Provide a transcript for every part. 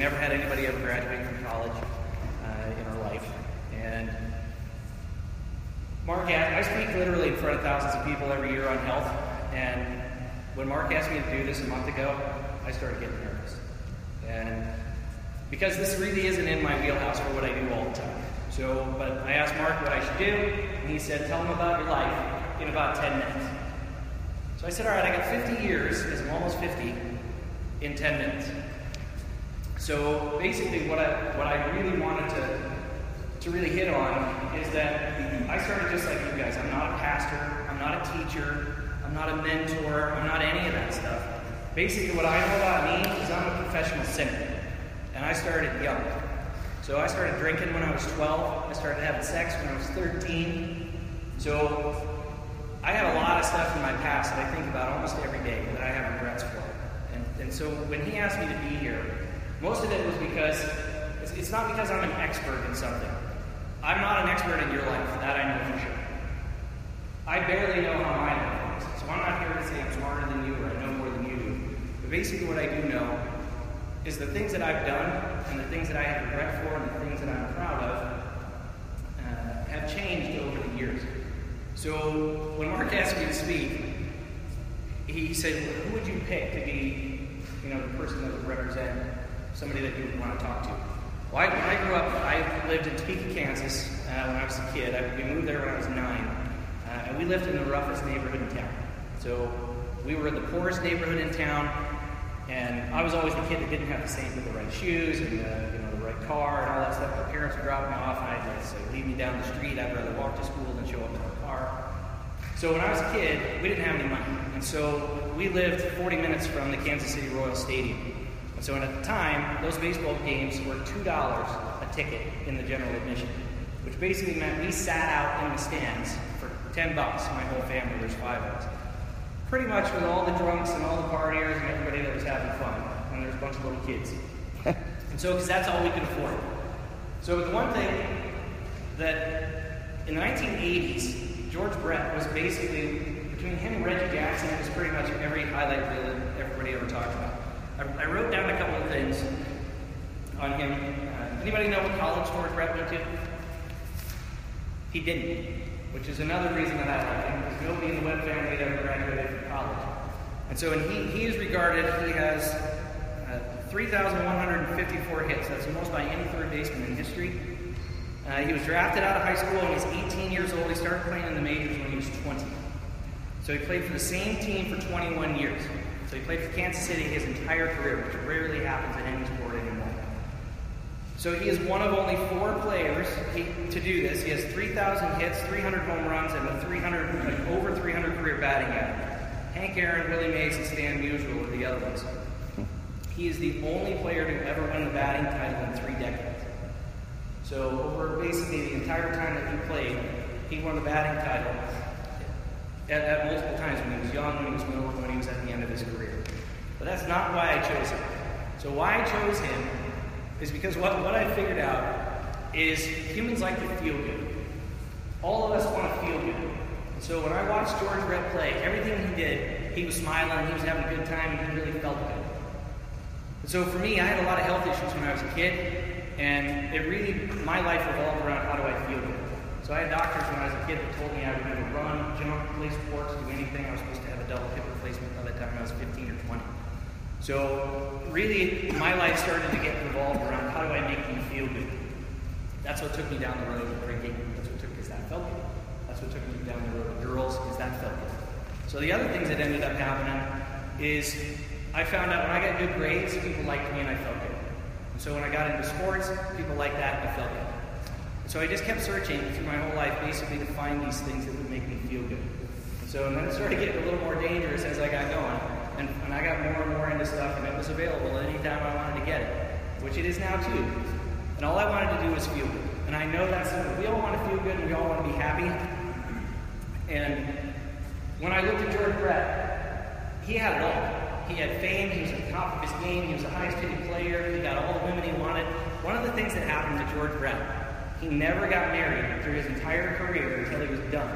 never had anybody ever graduate from college in our life. And Mark I speak literally in front of thousands of people every year on health. And when Mark asked me to do this a month ago, I started getting nervous. And because this really isn't in my wheelhouse for what I do all the time. But I asked Mark what I should do, and he said, tell him about your life in about 10 minutes. So I said, all right, I got 50 years, because I'm almost 50, in 10 minutes. So basically what I really wanted to really hit on is that I started just like you guys. I'm not a pastor, I'm not a teacher, I'm not a mentor, I'm not any of that stuff. Basically what I know about me is I'm a professional sinner. And I started young. So I started drinking when I was 12. I started having sex when I was 13. So I have a lot of stuff in my past that I think about almost every day that I have regrets for. And so when he asked me to be here, most of it was because, it's not because I'm an expert in something. I'm not an expert in your life, that I know for sure. I barely know how my life is. So I'm not here to say I'm smarter than you or I know more than you do. But basically what I do know is the things that I've done and the things that I have regret for and the things that I'm proud of have changed over the years. So when Mark asked me to speak, he said, well, who would you pick to be, the person that would represent somebody that you would want to talk to? Well, when I grew up, I lived in Topeka, Kansas when I was a kid. We moved there when I was 9. And we lived in the roughest neighborhood in town. So we were in the poorest neighborhood in town. And I was always the kid that didn't have the right shoes and the right car and all that stuff. My parents would drop me off and I'd say, leave me down the street. I'd rather walk to school than show up in a car. So when I was a kid, we didn't have any money. And so we lived 40 minutes from the Kansas City Royal Stadium. And so at the time, those baseball games were $2 a ticket in the general admission, which basically meant we sat out in the stands for $10, my whole family, there's 5 of us. Pretty much with all the drunks and all the partiers and everybody that was having fun. And there's a bunch of little kids. And so, because that's all we could afford. So the one thing that in the 1980s, George Brett was basically, between him and Reggie Jackson, it was pretty much every highlight reel that everybody ever talked about. I wrote down a couple of things on him. Anybody know what college George Brett went to? He didn't. Which is another reason that I like him, because nobody in the Webb family had ever graduated from college. And so he is regarded, he has 3,154 hits. That's the most by any third baseman in history. He was drafted out of high school when he was 18 years old. He started playing in the majors when he was 20. So he played for the same team for 21 years. So he played for Kansas City his entire career, which rarely happens in any sport anymore. So he is one of only 4 players to do this. He has 3,000 hits, 300 home runs, and over 300 career batting average. Hank Aaron, Willie Mays, and Stan Musial are the other ones. He is the only player to ever win the batting title in 3 decades. So over basically the entire time that he played, he won the batting title at multiple times, when he was young, when he was middle, and when he was at the end of his career. But that's not why I chose him. So why I chose him is because what I figured out is humans like to feel good. All of us want to feel good. And so when I watched George Brett play, everything he did, he was smiling, he was having a good time, and he really felt good. And so for me, I had a lot of health issues when I was a kid, and my life revolved around how do I feel good. So I had doctors when I was a kid that told me I would never run, jump, play sports, do anything. I was supposed to have a double hip replacement by the time I was 15 or 20. So really, my life started to get revolved around how do I make me feel good. That's what took me down the road of drinking. That's what took me, because that felt good. That's what took me down the road of girls, because that felt good. So the other things that ended up happening is I found out when I got good grades, people liked me and I felt good. And so when I got into sports, people liked that and I felt good. And so I just kept searching through my whole life basically to find these things that would make me feel good. And then it started getting a little more dangerous as I got going. And I got more and more into stuff, and it was available anytime I wanted to get it, which it is now too. And all I wanted to do was feel good. And I know that's we all want to feel good and we all want to be happy. And when I looked at George Brett, he had it all. He had fame, he was at the top of his game, he was the highest paid player, he got all the women he wanted. One of the things that happened to George Brett, he never got married through his entire career until he was done,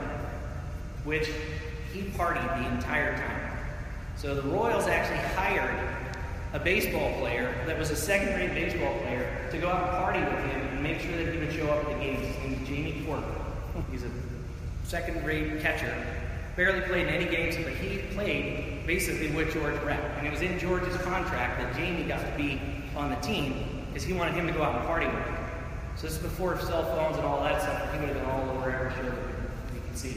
which he partied the entire time. So the Royals actually hired a baseball player that was a second-rate baseball player to go out and party with him and make sure that he would show up at the games. His name is Jamie Court. He's a second-rate catcher. Barely played in any games, but he played basically with George Brett. And it was in George's contract that Jamie got to be on the team because he wanted him to go out and party with him. So this is before cell phones and all that stuff. He would have been all over every show that you can see.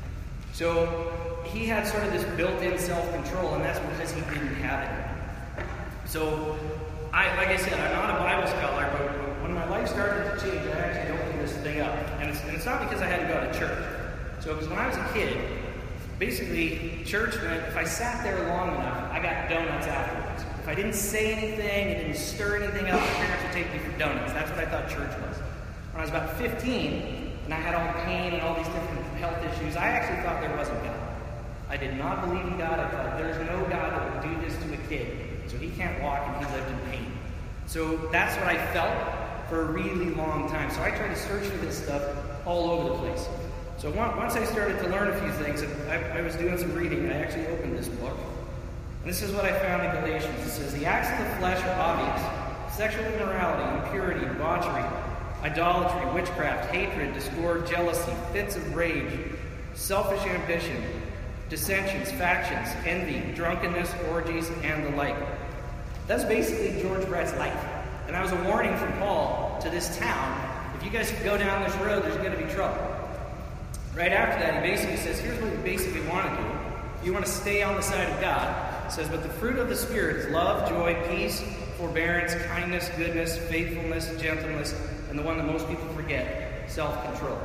So he had sort of this built-in self-control, and that's because he didn't have it. So, like I said, I'm not a Bible scholar, but when my life started to change, I actually opened this thing up. And it's not because I had to go to church. So it was when I was a kid, basically, church meant if I sat there long enough, I got donuts afterwards. If I didn't say anything, it didn't stir anything up, my parents would take me for donuts. That's what I thought church was. When I was about 15, and I had all the pain and all these different health issues, I actually thought there wasn't God. I did not believe in God. I thought there's no God that would do this to a kid. So he can't walk and he lived in pain. So that's what I felt for a really long time. So I tried to search for this stuff all over the place. So once I started to learn a few things, I was doing some reading, and I actually opened this book. And this is what I found in Galatians. It says, the acts of the flesh are obvious: sexual immorality, impurity, debauchery, idolatry, witchcraft, hatred, discord, jealousy, fits of rage, selfish ambition, dissensions, factions, envy, drunkenness, orgies, and the like. That's basically George Brett's life. And that was a warning from Paul to this town. If you guys go down this road, there's going to be trouble. Right after that, he basically says, here's what you basically want to do. If you want to stay on the side of God, it says, but the fruit of the Spirit is love, joy, peace, forbearance, kindness, goodness, faithfulness, gentleness, and the one that most people forget, self-control.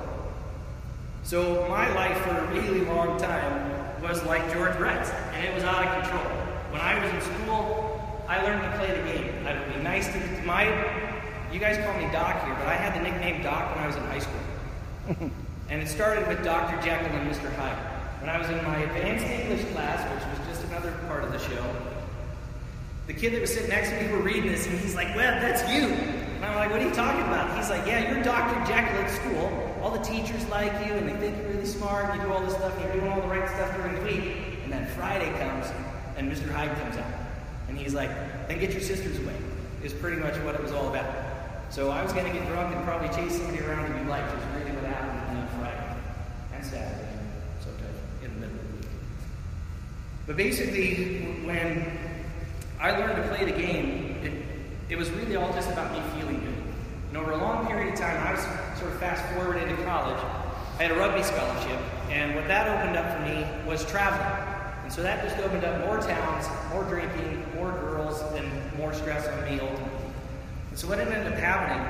So my life for a really long time was like George Brett's, and it was out of control. When I was in school, I learned to play the game. I would be nice to you guys call me Doc here, but I had the nickname Doc when I was in high school. And it started with Dr. Jekyll and Mr. Hyde. When I was in my advanced English class, which was just another part of the show, the kid that was sitting next to me, we were reading this, and he's like, "Well, that's you." And I'm like, "What are you talking about?" He's like, "Yeah, you're Dr. Jekyll at school. All the teachers like you, and they think you're really smart, you do all this stuff, and you're doing all the right stuff during the week." And then Friday comes, and Mr. Hyde comes out. And he's like, "Then get your sisters away," is pretty much what it was all about. So I was going to get drunk and probably chase somebody around that you liked, which is really what happened on Friday and Saturday, sometimes in the middle of the week. But basically, when I learned to play the game, it was really all just about me feeling good. And over a long period of time, I was sort of fast-forward into college. I had a rugby scholarship, and what that opened up for me was traveling. And so that just opened up more towns, more drinking, more girls, and more stress on me ultimately. And so what ended up happening,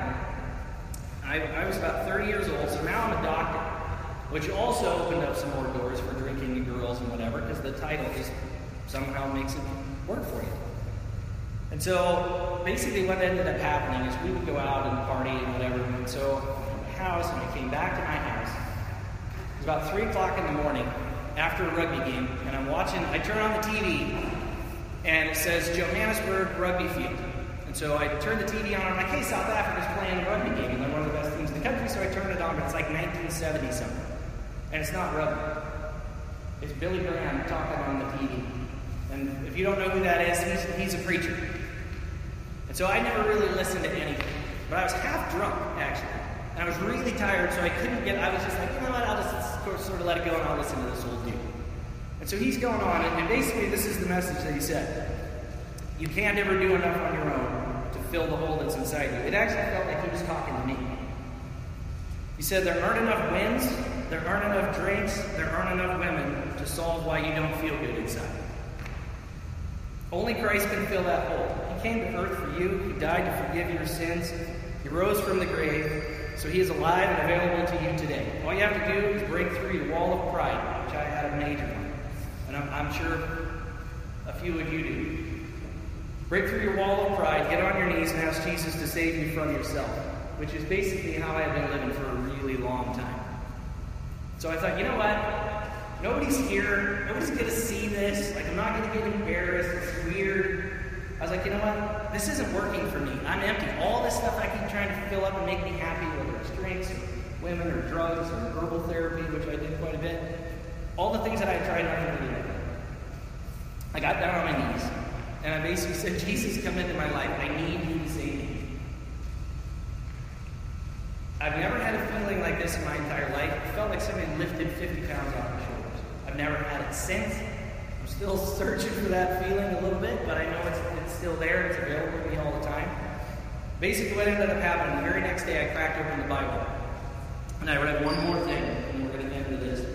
I was about 30 years old, so now I'm a doctor, which also opened up some more doors for drinking and girls and whatever, because the title just somehow makes it work for you. And so basically what ended up happening is we would go out and party and whatever. And so I went to my house, and I came back to my house. It was about 3 o'clock in the morning after a rugby game, and I turn on the TV, and it says Johannesburg Rugby Field. And so I turned the TV on, and I'm like, hey, South Africa's playing a rugby game, and they're one of the best teams in the country, so I turned it on, but it's like 1970-something. And it's not rugby. It's Billy Graham talking on the TV. And if you don't know who that is, he's a preacher. And so I never really listened to anything. But I was half drunk, actually. And I was really tired, so I was just like, you know what, I'll just sort of let it go, and I'll listen to this old dude. And so he's going on, and basically this is the message that he said. You can't ever do enough on your own to fill the hole that's inside you. It actually felt like he was talking to me. He said, there aren't enough wins, there aren't enough drinks, there aren't enough women to solve why you don't feel good inside. Only Christ can fill that hole. He came to earth for you. He died to forgive your sins. He rose from the grave, so he is alive and available to you today. All you have to do is break through your wall of pride, which I had a major one. And I'm sure a few of you do. Break through your wall of pride, get on your knees, and ask Jesus to save you from yourself, which is basically how I've been living for a really long time. So I thought, you know what? Nobody's here. Nobody's going to see this. Like, I'm not going to get embarrassed. It's weird. I was like, you know what? This isn't working for me. I'm empty. All this stuff I keep trying to fill up and make me happy, whether it's drinks, or women, or drugs, or herbal therapy, which I did quite a bit. All the things that I tried, nothing really worked. I got down on my knees. And I basically said, Jesus, come into my life. I need you to save me. I've never had a feeling like this in my entire life. It felt like somebody lifted 50 pounds off my shoulders. I've never had it since. I'm still searching for that feeling a little bit, but I know it's still there. It's available to me all the time. Basically, what ended up happening, the very next day I cracked open the Bible. And I read one more thing, and we're going to end with this.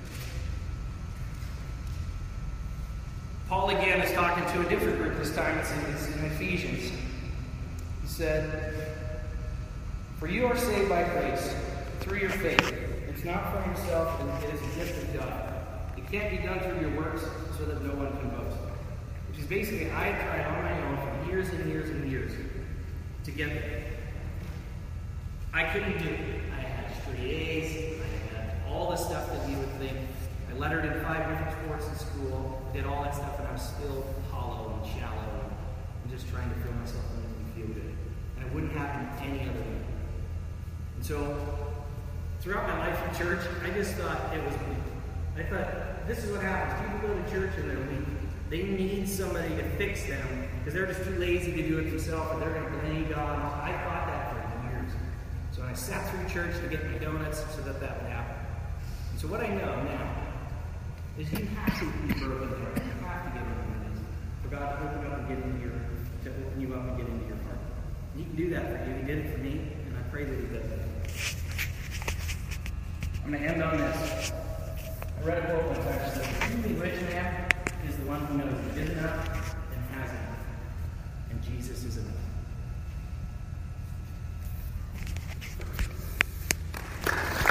Paul again is talking to a different group this time. It's in Ephesians. He said, "For you are saved by grace, through your faith. It's not from yourself, and it is a gift of God. It can't be done through your works, so that no one can boast." Which is basically, I had tried on my own for years and years and years to get there. I couldn't do it. I had straight A's. I had all the stuff that you would think. I lettered in 5 different sports in school, did all that stuff, and I was still hollow and shallow and just trying to fill myself in and feel good. And it wouldn't happen any other way. And so, throughout my life in church, I just thought it was weak. I thought, this is what happens. People go to church and they're weak. They need somebody to fix them because they're just too lazy to do it themselves, and they're going to blame God. I thought that for years. So I sat through church to get my donuts so that would happen. And so what I know now is you have to be broken heart. You have to get into this. For God to open up and get into to open you up and get into your heart. And you can do that for you. He did it for me, and I pray that He does that. I'm going to end on this. I read a quote one time that says, "The truly rich man is the one who knows he is enough and has enough. And Jesus is enough."